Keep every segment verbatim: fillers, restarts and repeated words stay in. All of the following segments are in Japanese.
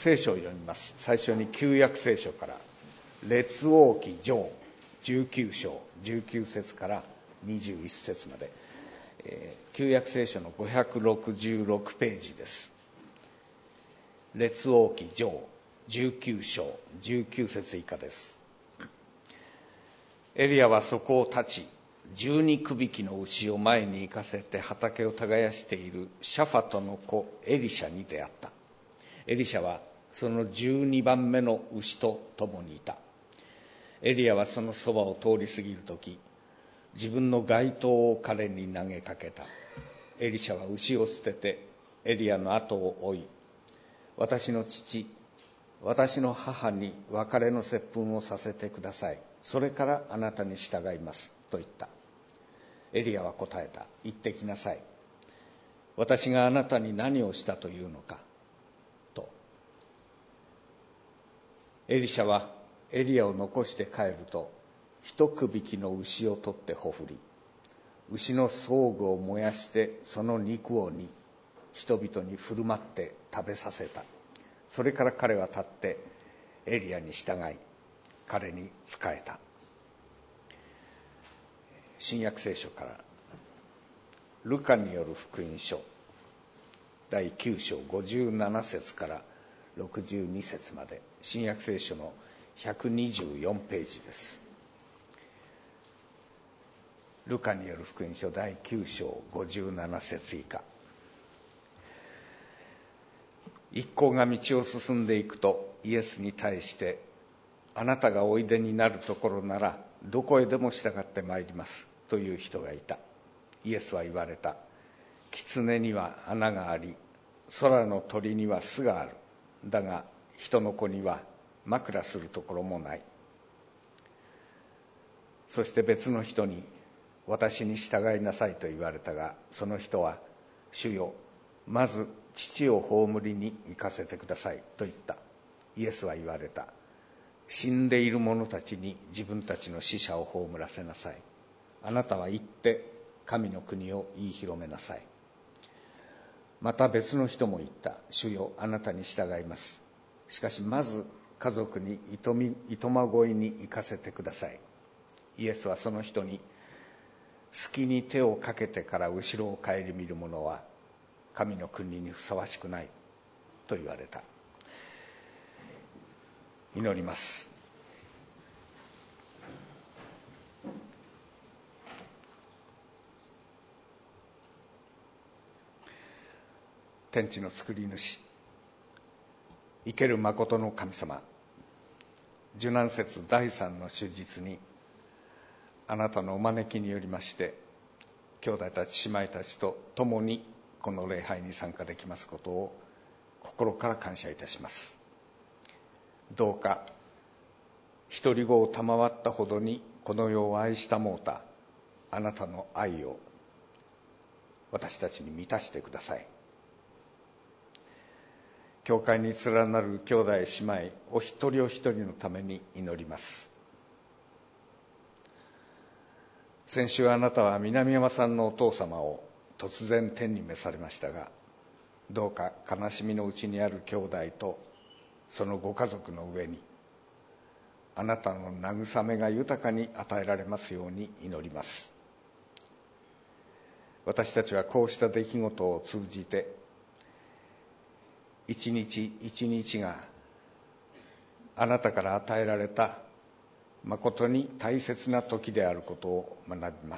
聖書を読みます。最初に旧約聖書から列王記上じゅうきゅう章じゅうきゅう節からにじゅういち節まで、えー、旧約聖書のごひゃくろくじゅうろくページです。列王記上じゅうきゅう章じゅうきゅう節以下です。エリアはそこを立ち、十二区引きの牛を前に行かせて畑を耕しているシャファトの子エリシャに出会った。エリシャはその十二番目の牛と共にいた。エリアはそのそばを通り過ぎるとき、自分の街灯を彼に投げかけた。エリシャは牛を捨ててエリアの後を追い、私の父、私の母に別れの接吻をさせてください。それからあなたに従いますと言った。エリアは答えた。言ってきなさい。私があなたに何をしたというのかと。エリシャはエリアを残して帰ると、一区引きの牛を取ってほふり、牛の装具を燃やしてその肉を煮、人々に振る舞って食べさせた。それから彼は立ってエリアに従い、彼に仕えた。新約聖書からルカによる福音書だいきゅう章ごじゅうなな節からろくじゅうに節まで、新約聖書のひゃくにじゅうよんページです。ルカによる福音書だいきゅう章ごじゅうなな節以下。一行が道を進んでいくと、イエスに対して、あなたがおいでになるところならどこへでも従ってまいりますという人がいた。イエスは言われた。狐には穴があり、空の鳥には巣がある。だが人の子には枕するところもない。そして別の人に、私に従いなさいと言われたが、その人は、主よ、まず父を葬りに行かせてくださいと言った。イエスは言われた。死んでいる者たちに自分たちの死者を葬らせなさい。あなたは行って神の国を言い広めなさい。また別の人も言った。主よ、あなたに従います。しかしまず家族にいとみ、いとまごいに行かせてください。イエスはその人に、隙に手をかけてから後ろを顧みる者は神の国にふさわしくないと言われた。祈ります。天地の作り主、生ける誠の神様、受難節だいさんの主日にあなたのお招きによりまして、兄弟たち姉妹たちと共にこの礼拝に参加できますことを心から感謝いたします。どうか独り子を賜ったほどにこの世を愛したもうたあなたの愛を私たちに満たしてください。教会に連なる兄弟姉妹お一人お一人のために祈ります。先週あなたは南山さんのお父様を突然天に召されましたが、どうか悲しみのうちにある兄弟とそのご家族の上にあなたの慰めが豊かに与えられますように祈ります。私たちはこうした出来事を通じて、一日一日があなたから与えられた誠に大切な時であることを学びます。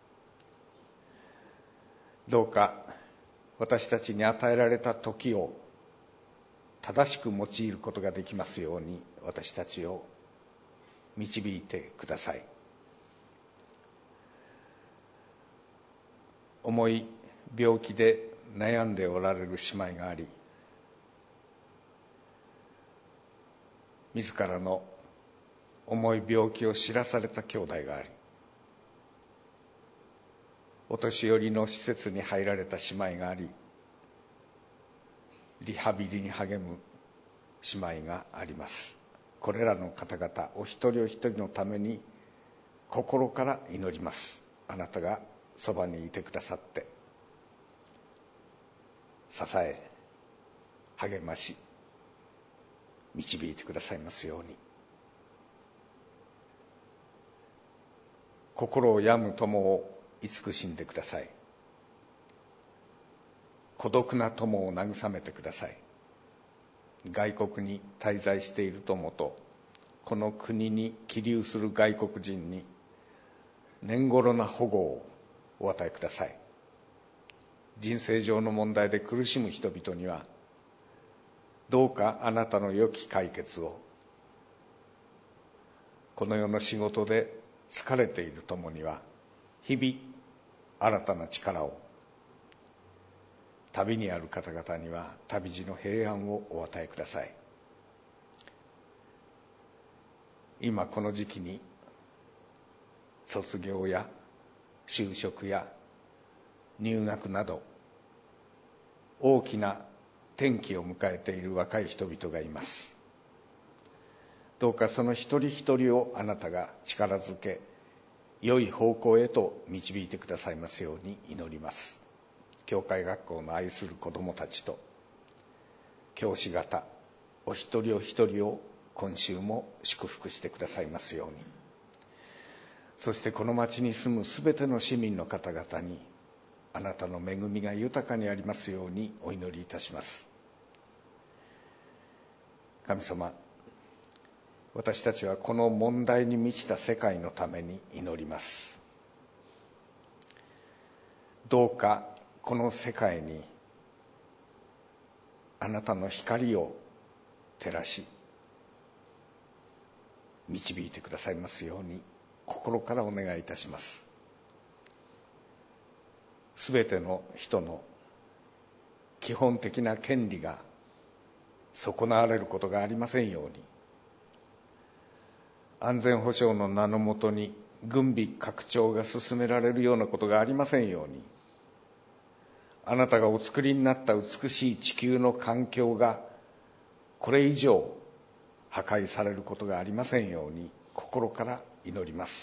どうか私たちに与えられた時を正しく用いることができますように私たちを導いてください。重い病気で悩んでおられる姉妹があり、自らの重い病気を知らされた兄弟があり、お年寄りの施設に入られた姉妹があり、リハビリに励む姉妹があります。これらの方々お一人お一人のために心から祈ります。あなたがそばにいてくださって支え励まし導いてくださいますように。心を病む友を慈しんでください。孤独な友を慰めてください。外国に滞在している友とこの国に起立する外国人に年頃な保護をお与えください。人生上の問題で苦しむ人々にはどうかあなたの良き解決を、この世の仕事で疲れている友には日々新たな力を、旅にある方々には旅路の平安をお与えください。今この時期に卒業や就職や入学など大きな転機を迎えている若い人々がいます。どうかその一人一人をあなたが力づけ、良い方向へと導いてくださいますように祈ります。教会学校の愛する子どもたちと教師方お一人お一人を今週も祝福してくださいますように。そしてこの町に住むすべての市民の方々にあなたの恵みが豊かにありますようにお祈りいたします。神様、私たちはこの問題に満ちた世界のために祈ります。どうかこの世界にあなたの光を照らし導いてくださいますように心からお願いいたします。すべての人の基本的な権利が損なわれることがありませんように、安全保障の名のもとに軍備拡張が進められるようなことがありませんように、あなたがお作りになった美しい地球の環境がこれ以上破壊されることがありませんように心から祈ります。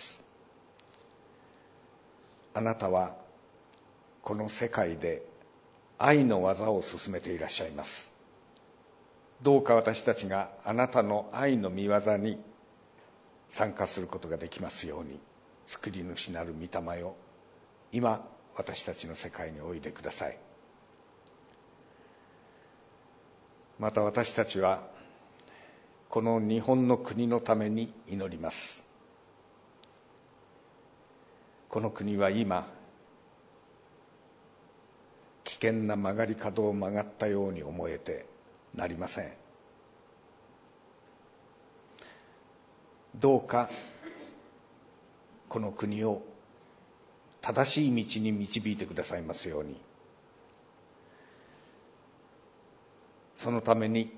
あなたはこの世界で愛の技を進めていらっしゃいます。どうか私たちがあなたの愛の御業に参加することができますように、救い主なる御霊よ、今私たちの世界においでください。また私たちはこの日本の国のために祈ります。この国は今危険な曲がり角を曲がったように思えてなりません。どうかこの国を正しい道に導いてくださいますように。そのために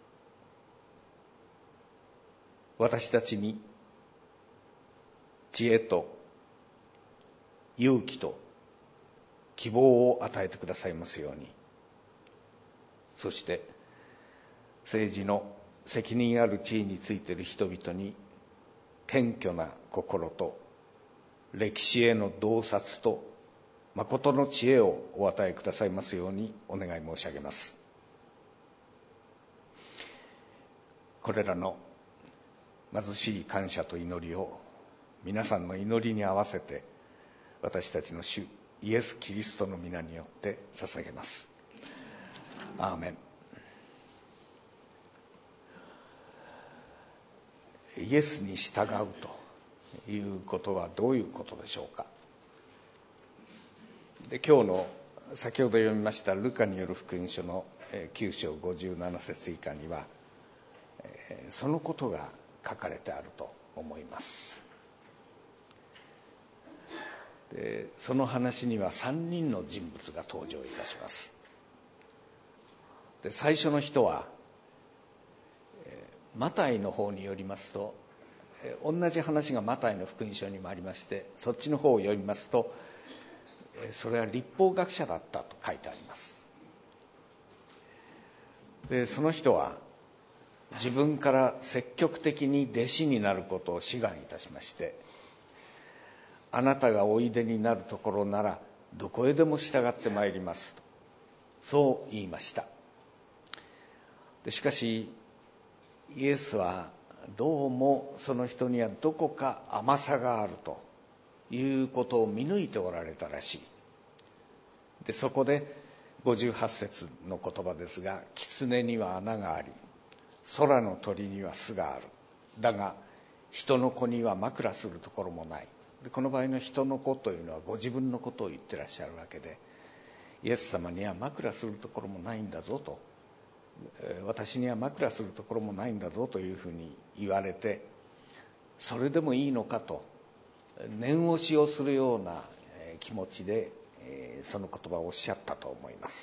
私たちに知恵と勇気と希望を与えてくださいますように。そして政治の責任ある地位についている人々に謙虚な心と歴史への洞察と誠の知恵をお与えくださいますようにお願い申し上げます。これらの貧しい感謝と祈りを皆さんの祈りに合わせて私たちの主イエス・キリストの皆によって捧げます。アーメン。イエスに従うということはどういうことでしょうか。で、今日の先ほど読みましたルカによる福音書のきゅう章ごじゅうなな節以下にはそのことが書かれてあると思います。で、その話にはさんにんの人物が登場いたします。で、最初の人はマタイの方によりますと、同じ話がマタイの福音書にもありまして、そっちの方を読みますとそれは律法学者だったと書いてあります。で、その人は自分から積極的に弟子になることを志願いたしまして、あなたがおいでになるところならどこへでも従ってまいりますと、そう言いました。でしかしイエスはどうもその人にはどこか甘さがあるということを見抜いておられたらしい。でそこでごじゅうはち節の言葉ですが、狐には穴があり、空の鳥には巣がある。だが人の子には枕するところもない。でこの場合の人の子というのはご自分のことを言ってらっしゃるわけで、イエス様には枕するところもないんだぞと、私には枕するところもないんだぞというふうに言われて、それでもいいのかと念押しをするような気持ちでその言葉をおっしゃったと思います。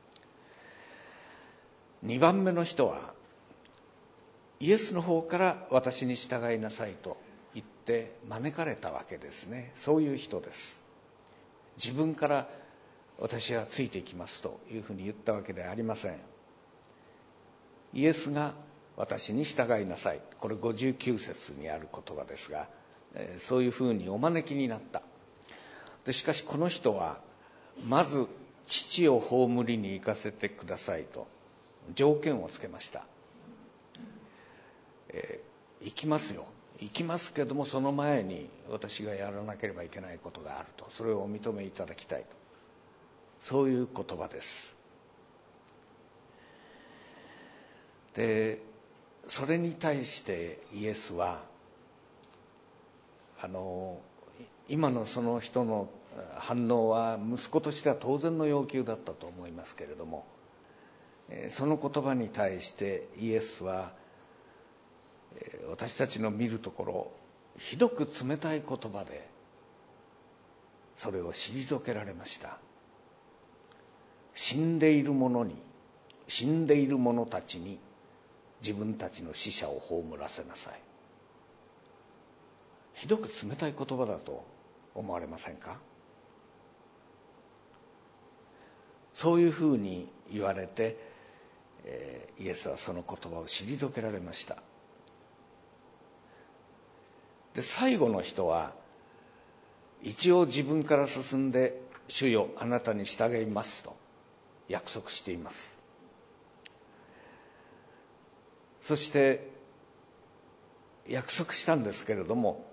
にばんめの人はイエスの方から私に従いなさいと言って招かれたわけですね。そういう人です。自分から私はついていきますというふうに言ったわけではありません。イエスが私に従いなさい、これごじゅうきゅう節にある言葉ですが、そういうふうにお招きになった。でしかしこの人はまず父を葬りに行かせてくださいと条件をつけました。えー、行きますよ、行きますけども、その前に私がやらなければいけないことがあると、それをお認めいただきたいと、そういう言葉です。でそれに対してイエスはあの今のその人の反応は息子としては当然の要求だったと思いますけれども、その言葉に対してイエスは私たちの見るところひどく冷たい言葉でそれを退けられました。死んでいる者に死んでいる者たちに自分たちの死者を葬らせなさい。ひどく冷たい言葉だと思われませんか？そういうふうに言われて、えー、イエスはその言葉を退けられました。で最後の人は一応自分から進んで主よあなたに従いますと約束しています。そして約束したんですけれども、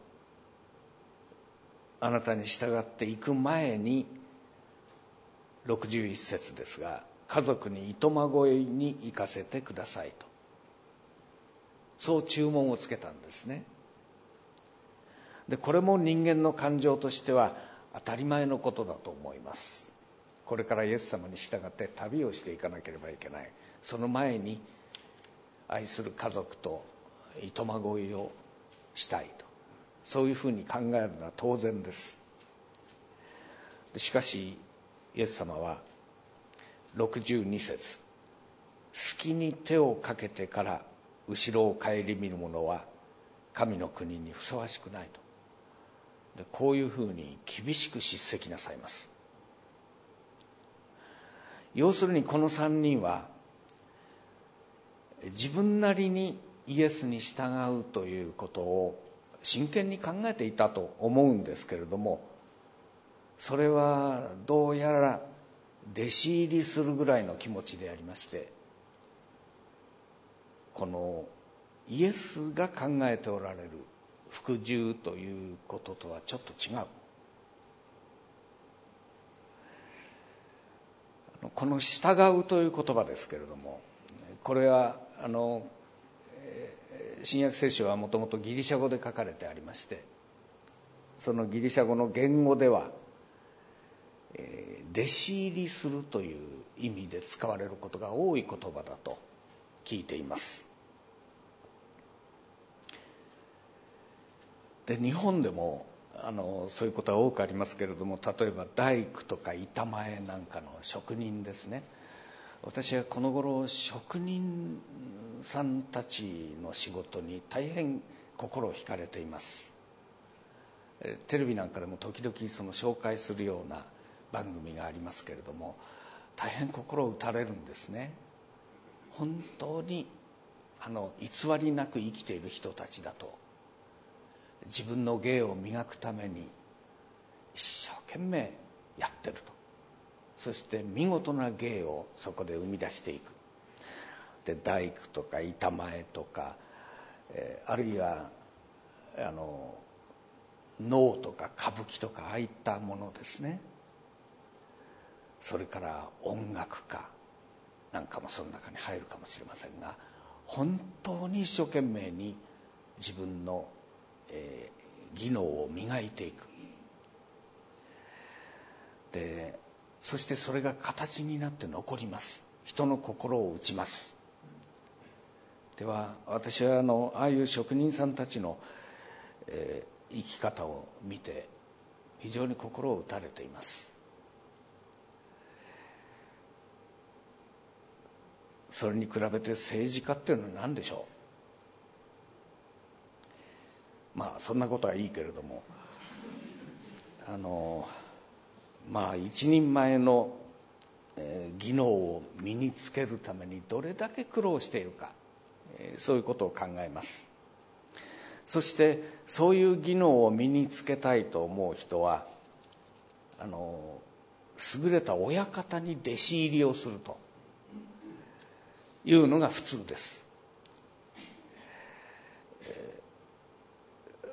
あなたに従っていく前にろくじゅういち節ですが、家族にいとま越えに行かせてくださいと、そう注文をつけたんですね。でこれも人間の感情としては当たり前のことだと思います。これからイエス様に従って旅をしていかなければいけない、その前に愛する家族といとま越えをしたいと、そういうふうに考えるのは当然です。しかしイエス様はろくじゅうに節、隙に手をかけてから後ろを顧みる者は神の国にふさわしくないと、でこういうふうに厳しく叱責なさいます。要するにこのさんにんは自分なりにイエスに従うということを真剣に考えていたと思うんですけれども、それはどうやら弟子入りするぐらいの気持ちでありまして、このイエスが考えておられる服従ということとはちょっと違う。この従うという言葉ですけれども、これはあの新約聖書はもともとギリシャ語で書かれてありまして、そのギリシャ語の言語では弟子入りするという意味で使われることが多い言葉だと聞いています。で日本でもあのそういうことは多くありますけれども、例えば大工とか板前なんかの職人ですね。私はこの頃職人さんたちの仕事に大変心を惹かれています。テレビなんかでも時々その紹介するような番組がありますけれども、大変心を打たれるんですね。本当にあの偽りなく生きている人たちだと、自分の芸を磨くために一生懸命やってると、そして見事な芸をそこで生み出していく。 で大工とか板前とか、えー、あるいはあの能とか歌舞伎とかああいったものですね。それから音楽家なんかもその中に入るかもしれませんが、本当に一生懸命に自分の、えー、技能を磨いていく。でそしてそれが形になって残ります。人の心を打ちます。では私はあのああいう職人さんたちの、えー、生き方を見て非常に心を打たれています。それに比べて政治家っていうのは何でしょう。まあそんなことはいいけれども、あのまあ一人前の、えー、技能を身につけるためにどれだけ苦労しているか、えー、そういうことを考えます。そしてそういう技能を身につけたいと思う人はあの優れた親方に弟子入りをするというのが普通です。えー、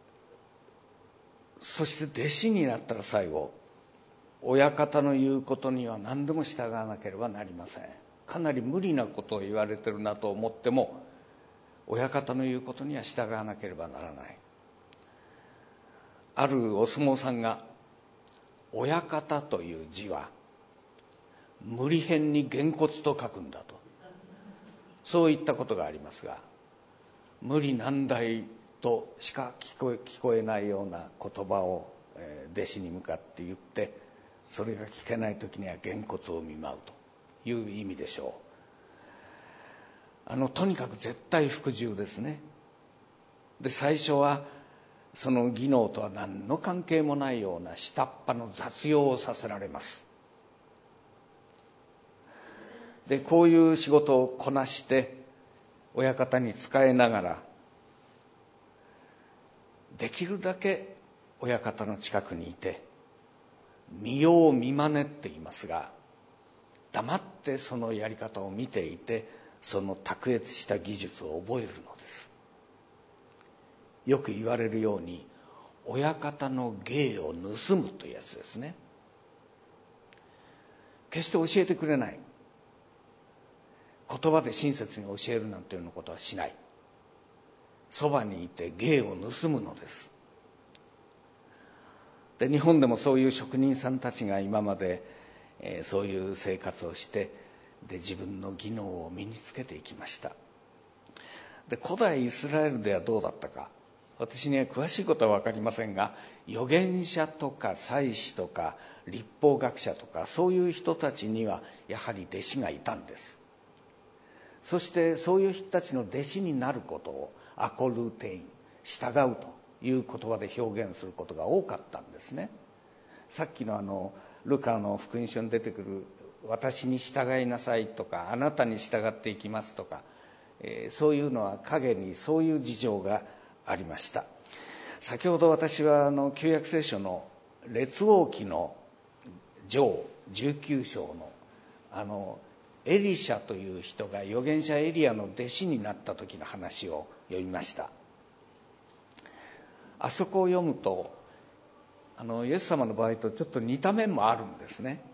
そして弟子になったら最後親方の言うことには何でも従わなければなりません。かなり無理なことを言われてるなと思っても親方の言うことには従わなければならない。あるお相撲さんが親方という字は無理変にげんこつと書くんだと、そういったことがありますが、無理難題としか聞こえ、聞こえないような言葉を、えー、弟子に向かって言って、それが聞けない時にはげんこつを見舞うという意味でしょう。あのとにかく絶対服従ですね。で最初はその技能とは何の関係もないような下っ端の雑用をさせられます。でこういう仕事をこなして親方に仕えながら、できるだけ親方の近くにいて見よう見まねって言いますが、黙ってそのやり方を見ていてその卓越した技術を覚えるのです。よく言われるように親方の芸を盗むというやつですね。決して教えてくれない、言葉で親切に教えるなんていうようなことはしない。そばにいて芸を盗むのです。で日本でもそういう職人さんたちが今まで、えー、そういう生活をしてで自分の技能を身につけていきました。で古代イスラエルではどうだったか、私には詳しいことは分かりませんが、預言者とか祭司とか律法学者とかそういう人たちにはやはり弟子がいたんです。そしてそういう人たちの弟子になることをアコルテイン、従うという言葉で表現することが多かったんですね。さっきのあのルカの福音書に出てくる私に従いなさいとかあなたに従っていきますとか、えー、そういうのは陰にそういう事情がありました。先ほど私はあの旧約聖書の列王記の上じゅうきゅう章のあのエリシャという人が預言者エリアの弟子になった時の話を読みました。あそこを読むとあのイエス様の場合とちょっと似た面もあるんですね。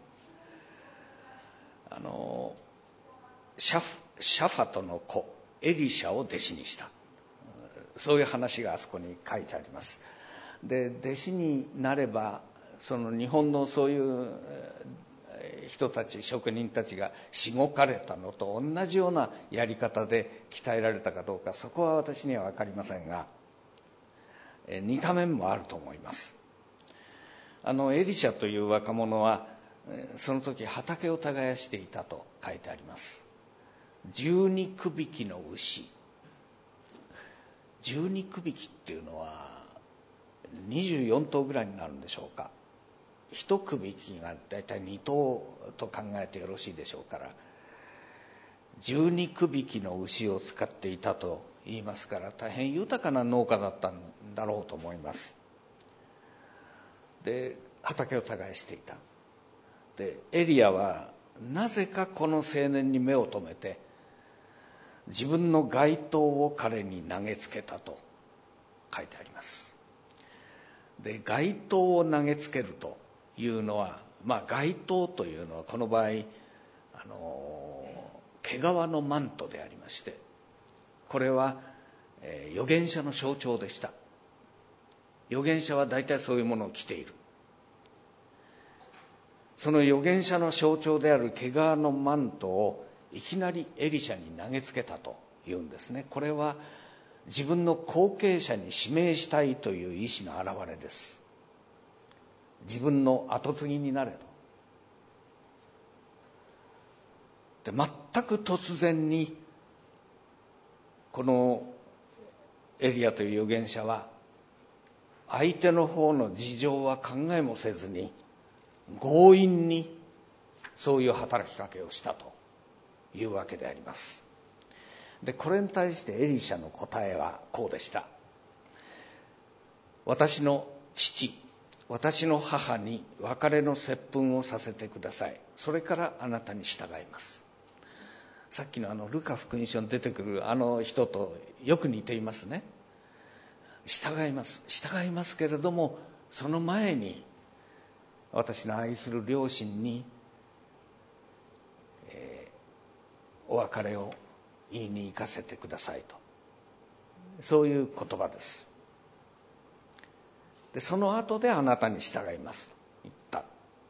あのシャフ、シャファトの子エリシャを弟子にした、そういう話があそこに書いてあります。で弟子になればその日本のそういう人たち職人たちがしごかれたのと同じようなやり方で鍛えられたかどうか、そこは私には分かりませんが、似た面もあると思います。あのエリシャという若者はその時畑を耕していたと書いてあります。じゅうにくびきの牛、じゅうにくびきっていうのはにじゅうよん頭ぐらいになるんでしょうか。一くびきがだいたいに頭と考えてよろしいでしょうから、じゅうにくびきの牛を使っていたと言いますから、大変豊かな農家だったんだろうと思います。で畑を耕していた。でエリアはなぜかこの青年に目を留めて、 自分の街灯を彼に投げつけたと書いてあります。で、街灯を投げつけるというのは、まあ街灯というのはこの場合あの毛皮のマントでありまして、これは、えー、預言者の象徴でした。預言者は大体そういうものを着ている。その預言者の象徴である毛皮のマントをいきなりエリシャに投げつけたというんですね。これは自分の後継者に指名したいという意志の表れです。自分の後継ぎになれと。で、全く突然にこのエリアという預言者は相手の方の事情は考えもせずに強引にそういう働きかけをしたというわけであります。で、これに対してエリシャの答えはこうでした。私の父、私の母に別れの接吻をさせてください。それからあなたに従います。さっきのあのルカ福音書に出てくるあの人とよく似ていますね。従います。従いますけれども、その前に私の愛する両親に、えー、お別れを言いに行かせてくださいと。そういう言葉です。で、その後であなたに従いますと言った。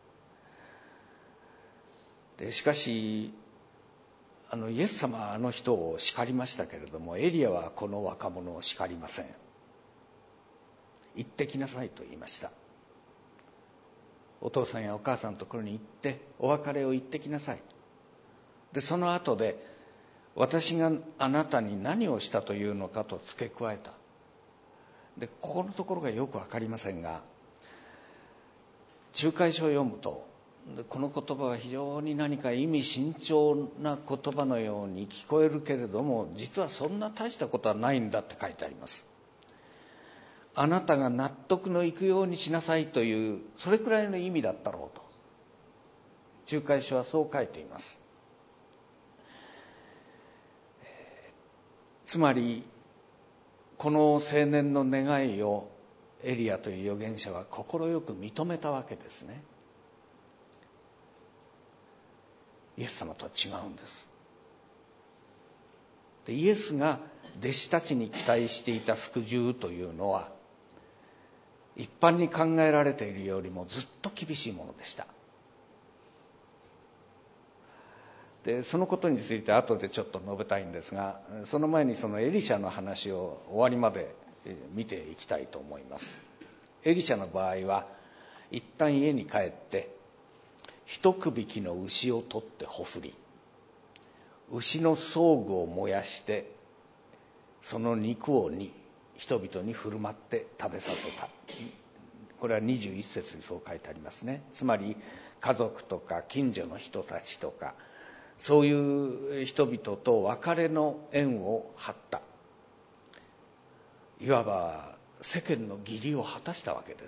で、しかしあのイエス様はあの人を叱りましたけれども、エリアはこの若者を叱りません。行ってきなさいと言いました。お父さんやお母さんのところに行ってお別れを言ってきなさい。で、その後で私があなたに何をしたというのかと付け加えた。で、ここのところがよくわかりませんが、仲介書を読むとこの言葉は非常に何か意味深長な言葉のように聞こえるけれども、実はそんな大したことはないんだって書いてあります。あなたが納得のいくようにしなさいという、それくらいの意味だったろうと仲介書はそう書いています。つまりこの青年の願いをエリアという預言者は快く認めたわけですね。イエス様とは違うんです。で、イエスが弟子たちに期待していた服従というのは一般に考えられているよりもずっと厳しいものでした。で、そのことについて後でちょっと述べたいんですが、その前にそのエリシャの話を終わりまで見ていきたいと思います。エリシャの場合は一旦家に帰って一区引きの牛を取ってほふり、牛の装具を燃やしてその肉をに人々に振る舞って食べさせた。これはにじゅういっ節にそう書いてありますね。つまり家族とか近所の人たちとかそういう人々と別れの縁を張った。いわば世間の義理を果たしたわけです。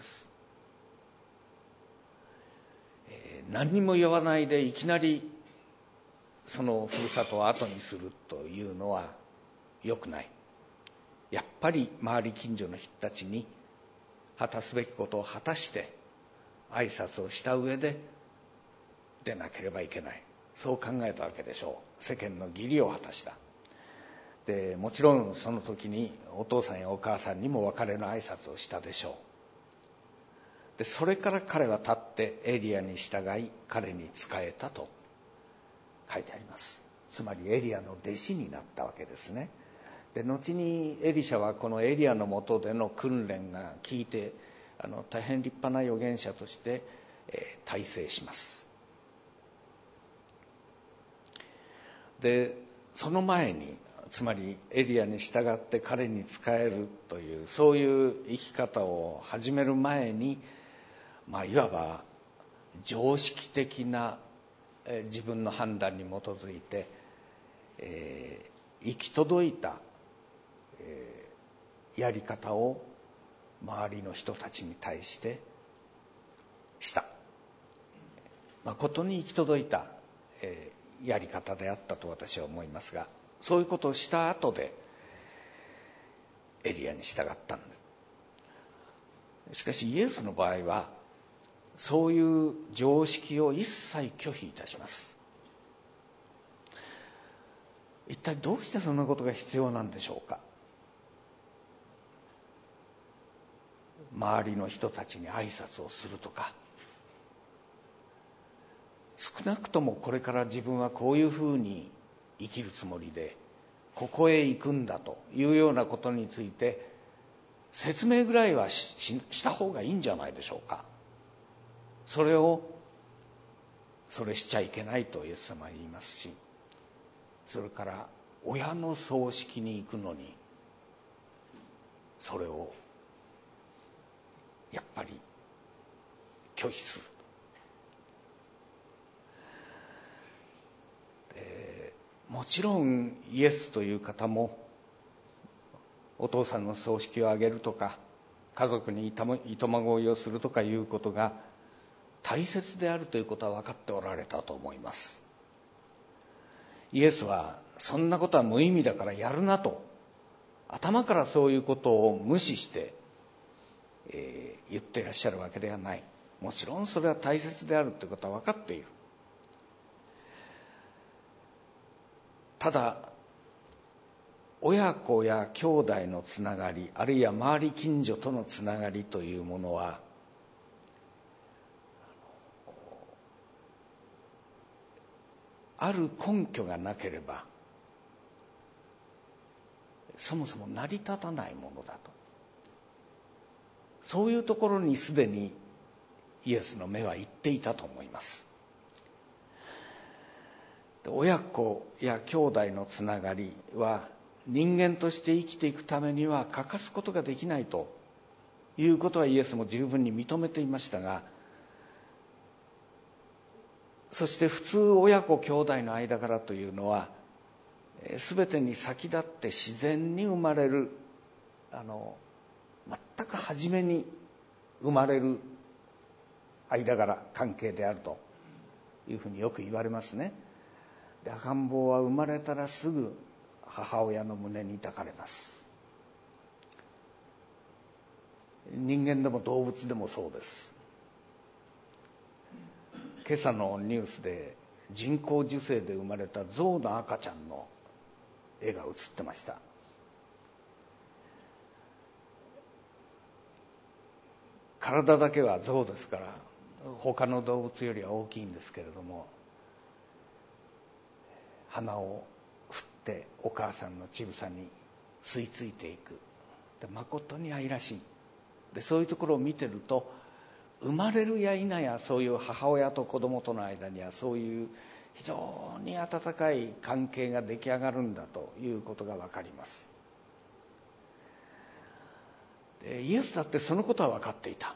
えー、何にも言わないでいきなりそのふるさとを後にするというのは良くない。やっぱり周り近所の人たちに果たすべきことを果たして挨拶をした上で出なければいけない。そう考えたわけでしょう。世間の義理を果たした。で、もちろんその時にお父さんやお母さんにも別れの挨拶をしたでしょう。で、それから彼は立ってエリアに従い彼に仕えたと書いてあります。つまりエリアの弟子になったわけですね。で、後にエリシャはこのエリアの下での訓練が効いて、あの大変立派な預言者として、えー、大成します。で、その前に、つまりエリアに従って彼に仕えるというそういう生き方を始める前に、まあ、いわば常識的な、えー、自分の判断に基づいて、えー、行き届いたやり方を周りの人たちに対してした。誠に行き届いたやり方であったと私は思いますが、 そういうことをした後でエリアに従ったんです。しかしイエスの場合はそういう常識を一切拒否いたします。一体どうしてそんなことが必要なんでしょうか。周りの人たちに挨拶をするとか、少なくともこれから自分はこういうふうに生きるつもりでここへ行くんだというようなことについて説明ぐらいは し, し, した方がいいんじゃないでしょうか。それをそれしちゃいけないとイエス様は言いますし、それから親の葬式に行くのにそれをやっぱり拒否する。でもちろんイエスという方もお父さんの葬式を挙げるとか家族にいとま乞いをするとかいうことが大切であるということは分かっておられたと思います。イエスはそんなことは無意味だからやるなと頭からそういうことを無視してえー、言っていらっしゃるわけではない。もちろんそれは大切であるということは分かっている。ただ親子や兄弟のつながり、あるいは周り近所とのつながりというものはある根拠がなければそもそも成り立たないものだと、そういうところにすでにイエスの目は行っていたと思います。親子や兄弟のつながりは人間として生きていくためには欠かすことができないということはイエスも十分に認めていましたが、そして普通親子兄弟の間柄というのは全てに先立って自然に生まれる、あの全く初めに生まれる間柄関係であるというふうによく言われますね。で赤ん坊は生まれたらすぐ母親の胸に抱かれます。人間でも動物でもそうです。今朝のニュースで人工授精で生まれた象の赤ちゃんの絵が映ってました。体だけは象ですから他の動物よりは大きいんですけれども、鼻を振ってお母さんの乳房に吸い付いていく。で誠に愛らしい。でそういうところを見てると生まれるや否やそういう母親と子供との間にはそういう非常に温かい関係が出来上がるんだということが分かります。でイエスだってそのことは分かっていた。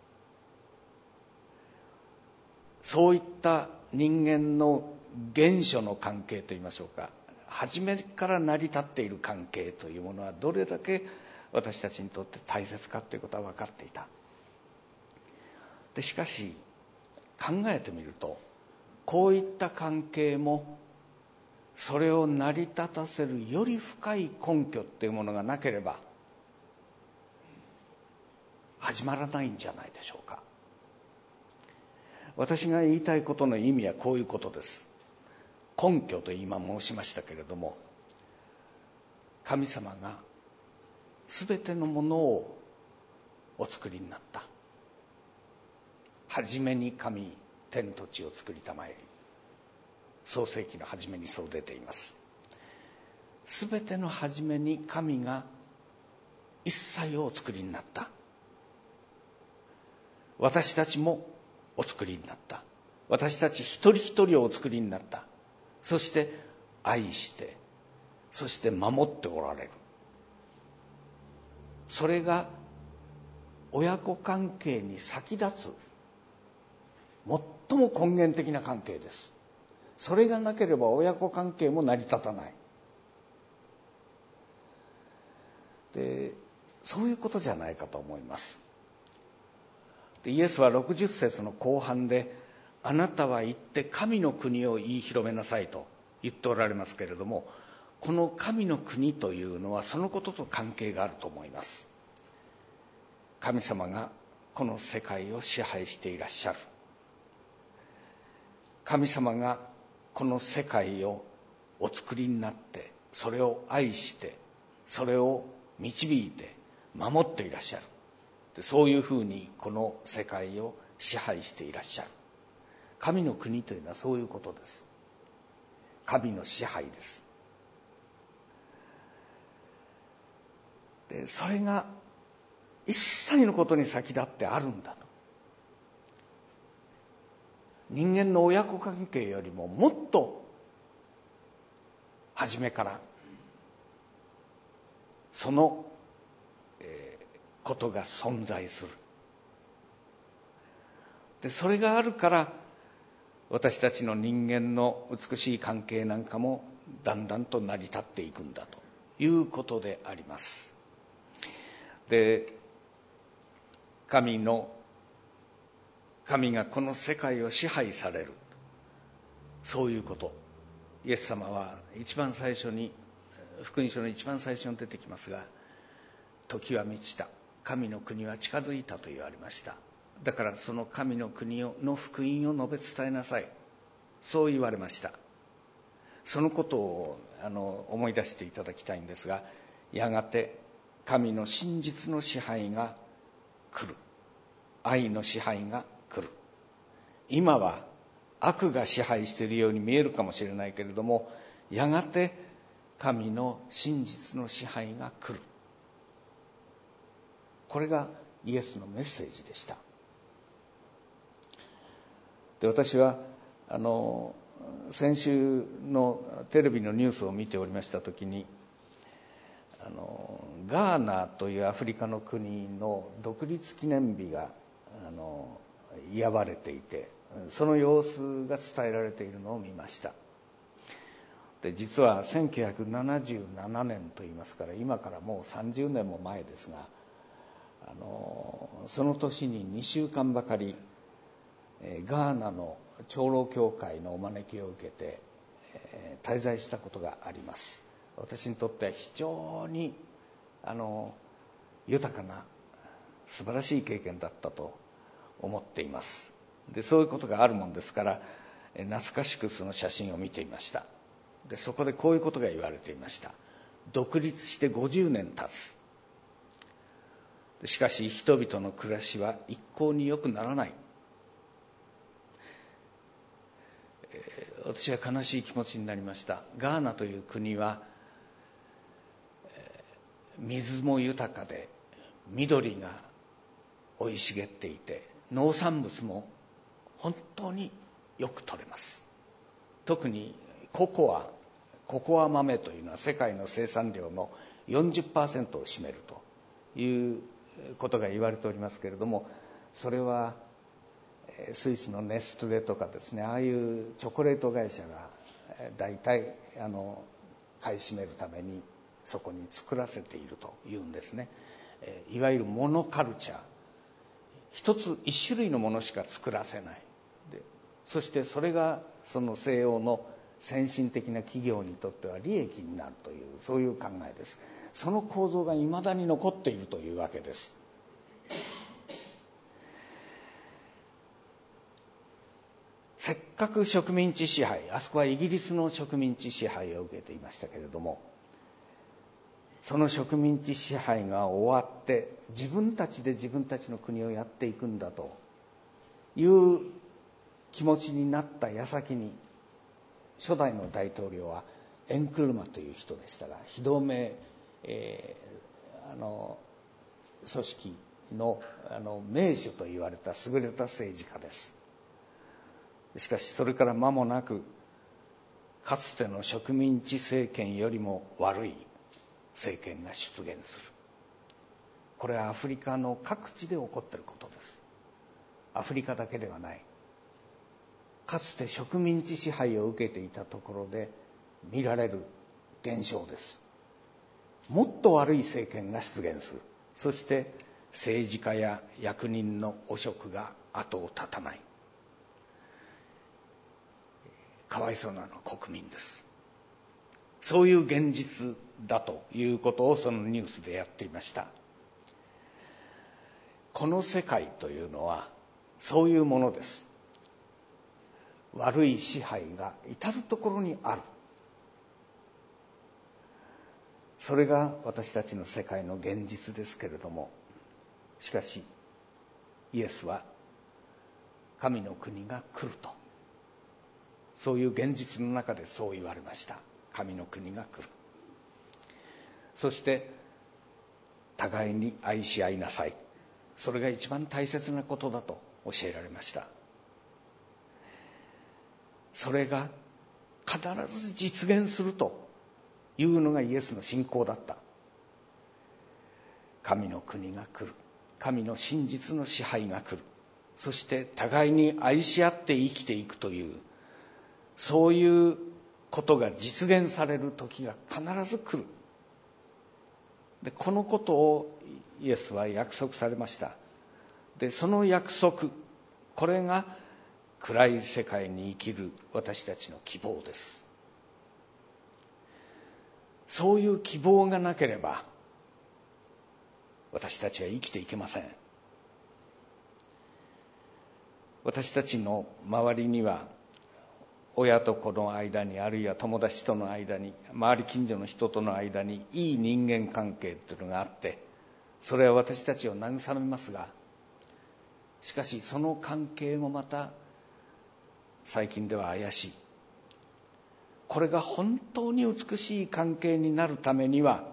そういった人間の原初の関係といいましょうか、初めから成り立っている関係というものはどれだけ私たちにとって大切かということは分かっていた。でしかし考えてみるとこういった関係もそれを成り立たせるより深い根拠というものがなければ始まらないんじゃないでしょうか。私が言いたいことの意味はこういうことです。根拠と今申しましたけれども、神様がすべてのものをお作りになった。はじめに神天と地を作りたまえり、創世記の初めにそう出ています。すべての初めに神が一切をお作りになった。私たちもお作りになった。私たち一人一人をお作りになった。そして愛して、そして守っておられる。それが親子関係に先立つ最も根源的な関係です。それがなければ親子関係も成り立たない。で、そういうことじゃないかと思います。でイエスはろくじゅっ節の後半で、あなたは行って神の国を言い広めなさいと言っておられますけれども、 この神の国というのはそのことと関係があると思います。神様がこの世界を支配していらっしゃる。神様がこの世界をお作りになって、それを愛して、それを導いて守っていらっしゃる。でそういうふうにこの世界を支配していらっしゃる。神の国というのはそういうことです。神の支配です。でそれが一切のことに先立ってあるんだと。人間の親子関係よりももっと初めからその、えー、ことが存在する。でそれがあるから私たちの人間の美しい関係なんかもだんだんと成り立っていくんだということであります。で神の神がこの世界を支配される、そういうこと、イエス様は一番最初に、福音書の一番最初に出てきますが、時は満ちた、神の国は近づいたと言われました。だからその神の国の福音を述べ伝えなさい、そう言われました。そのことをあの思い出していただきたいんですが、やがて神の真実の支配が来る、愛の支配が来る。今は悪が支配しているように見えるかもしれないけれども、やがて神の真実の支配が来る。これがイエスのメッセージでした。で私はあの先週のテレビのニュースを見ておりましたときに、あのガーナというアフリカの国の独立記念日があの祝われていて、その様子が伝えられているのを見ました。で実はせんきゅうひゃくななじゅうななねんといいますから、今からもうさんじゅうねんも前ですが、あのその年ににしゅうかんばかりガーナの長老教会のお招きを受けて滞在したことがあります。私にとっては非常にあの豊かな素晴らしい経験だったと思っています。でそういうことがあるもんですから、懐かしくその写真を見ていました。でそこでこういうことが言われていました。独立してごじゅうねん経つ。しかし人々の暮らしは一向に良くならない。私は悲しい気持ちになりました。ガーナという国は水も豊かで緑が生い茂っていて、農産物も本当によく取れます。特にココアココア豆というのは世界の生産量の よんじゅっパーセント を占めるということが言われておりますけれども、それはスイスのネストレとかですね、ああいうチョコレート会社が大体あの買い占めるためにそこに作らせているというんですね。いわゆるモノカルチャー、一つ一種類のものしか作らせない。でそしてそれがその西洋の先進的な企業にとっては利益になるという、そういう考えです。その構造がいまだに残っているというわけです。せっかく植民地支配、あそこはイギリスの植民地支配を受けていましたけれども、その植民地支配が終わって自分たちで自分たちの国をやっていくんだという気持ちになった矢先に、初代の大統領はエンクルマという人でしたが、非同盟、えー、あの組織 の, あの名手と言われた優れた政治家です。しかしそれから間もなく、かつての植民地政権よりも悪い政権が出現する。これはアフリカの各地で起こっていることです。アフリカだけではない。かつて植民地支配を受けていたところで見られる現象です。もっと悪い政権が出現する。そして政治家や役人の汚職が後を絶たない。かわいそうなのは国民です。 そういう現実だということをそのニュースでやっていました。この世界というのはそういうものです。悪い支配が至るところにある。それが私たちの世界の現実ですけれども、しかしイエスは神の国が来ると、そういう現実の中でそう言われました。神の国が来る。そして互いに愛し合いなさい。それが一番大切なことだと教えられました。それが必ず実現するというのがイエスの信仰だった。神の国が来る。神の真実の支配が来る。そして互いに愛し合って生きていくという、そういうことが実現される時が必ず来る。で、このことをイエスは約束されました。で、その約束、これが暗い世界に生きる私たちの希望です。そういう希望がなければ私たちは生きていけません。私たちの周りには親と子の間に、あるいは友達との間に、周り近所の人との間にいい人間関係というのがあって、それは私たちを慰めますが、しかしその関係もまた最近では怪しい。これが本当に美しい関係になるためには、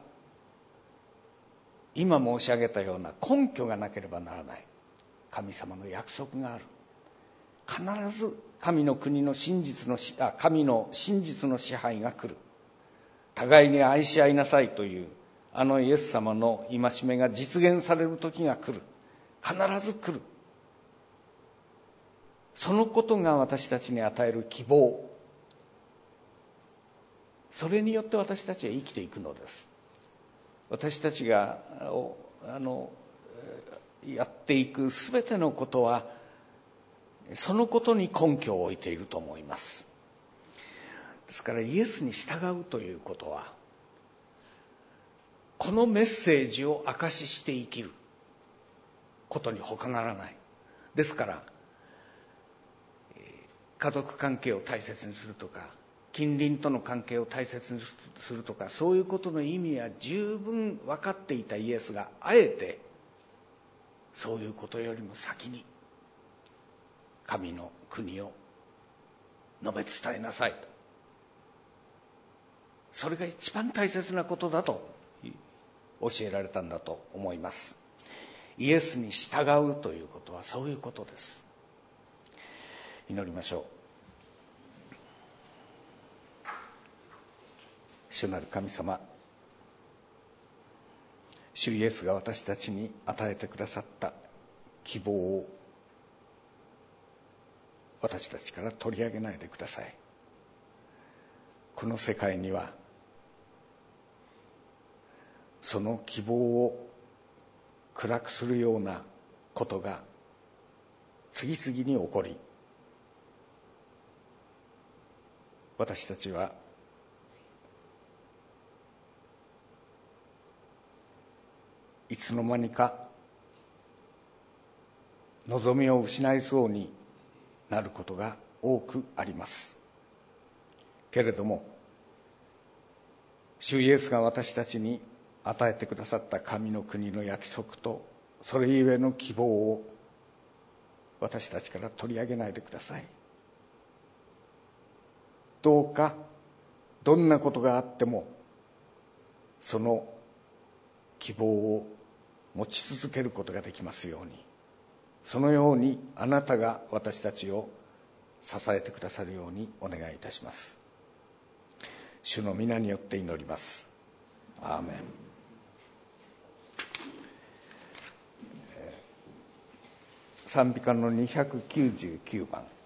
今申し上げたような根拠がなければならない。神様の約束がある。必ず神の国の真実のあ神の真実の支配が来る。互いに愛し合いなさいというあのイエス様の戒めが実現される時が来る。必ず来る。そのことが私たちに与える希望。それによって私たちは生きていくのです。私たちがあのやっていくすべてのことはそのことに根拠を置いていると思います。ですからイエスに従うということは、このメッセージを証しして生きることに他ならない。ですから家族関係を大切にするとか、近隣との関係を大切にするとか、そういうことの意味は十分分かっていたイエスが、あえてそういうことよりも先に神の国を述べ伝えなさいと、それが一番大切なことだと教えられたんだと思います。イエスに従うということはそういうことです。祈りましょう。主なる神様、主イエスが私たちに与えてくださった希望を私たちから取り上げないでください。この世界にはその希望を暗くするようなことが次々に起こり、私たちはいつの間にか望みを失いそうになることが多くあります。けれども、主イエスが私たちに与えてくださった神の国の約束とそれゆえの希望を私たちから取り上げないでください。どうかどんなことがあってもその希望を持ち続けることができますように、そのようにあなたが私たちを支えてくださるようにお願いいたします。主の皆によって祈ります。アーメン。賛美歌のにひゃくきゅうじゅうきゅうばん。